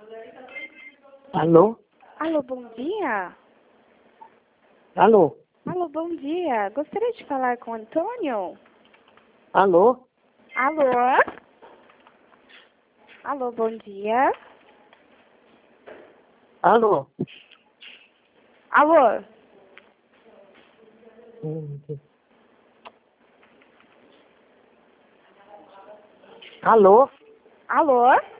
Alô? Alô, bom dia. Alô? Alô, bom dia. Gostaria de falar com o Antônio? Alô? Alô? Alô, bom dia. Alô? Alô? Alô? Alô?